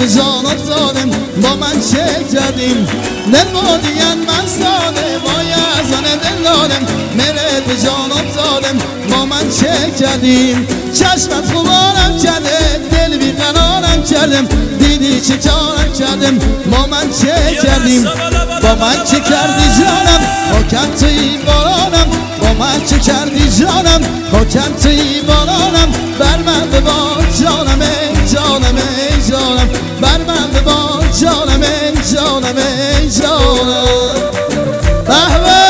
جان افتادم با من چه کردیم دل بودین من ساده با یزن دل دادم میره به جان افتادم با من چه کردیم چشمت خوبانم کرده دل بیقرارم کردم دیدی چه کارم کردم با من چه کردیم با من چه کردی جانم خاکم توی بارانم با من چه کردی جانم خاکم توی بارانم بر من ببار جانم جانم جانم بر من ببار جانم جانم جانم بهوه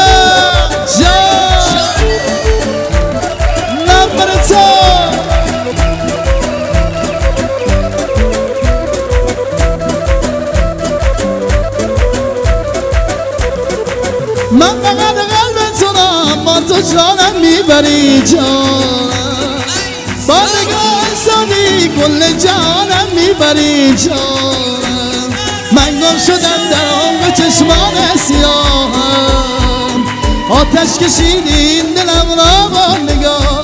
جان نمبر تو من فقط قلب تو دارم با تو جانم میبری جانم با نگاه سادی کل جانم میبری جانم من گم شدم در عمق چشمان سیاهم آتش کشیدی دلم را با نگاه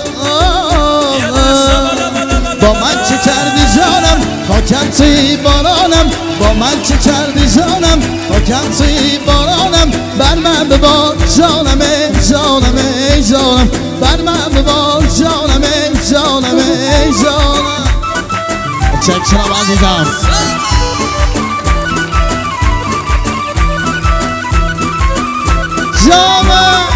با من چه کردی جانم خاکم توی بارانم با من چه کردی جانم خاکم توی بارانم بر من ببار جانم جانم جانم بر من ببار جانم جانم جانم چکرم عزیزم جانم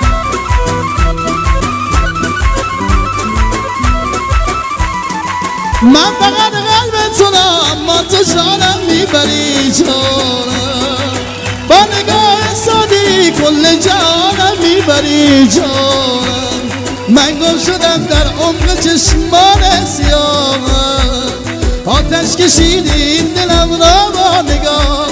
من فقط قلب تو دارم اما تو جانم میبری جانم با نگاه سادی کل جانم میبری جانم من گم شدم در عمق چشمان سیاهم آتش کشیدی این دلم را با نگاه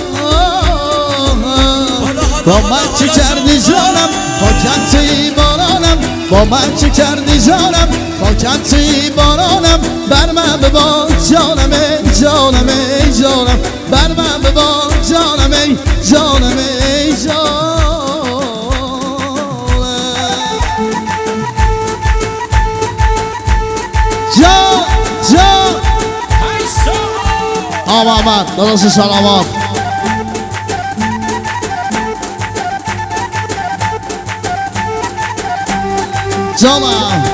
با من چی کردی جانم خاکم توی بارانم با من چی کردی جانم خاکم توی بارانم بر من ببار جانم جانم جانم بر من ببار جانم جانم جانم جان جان آمد داداش سلامات جانم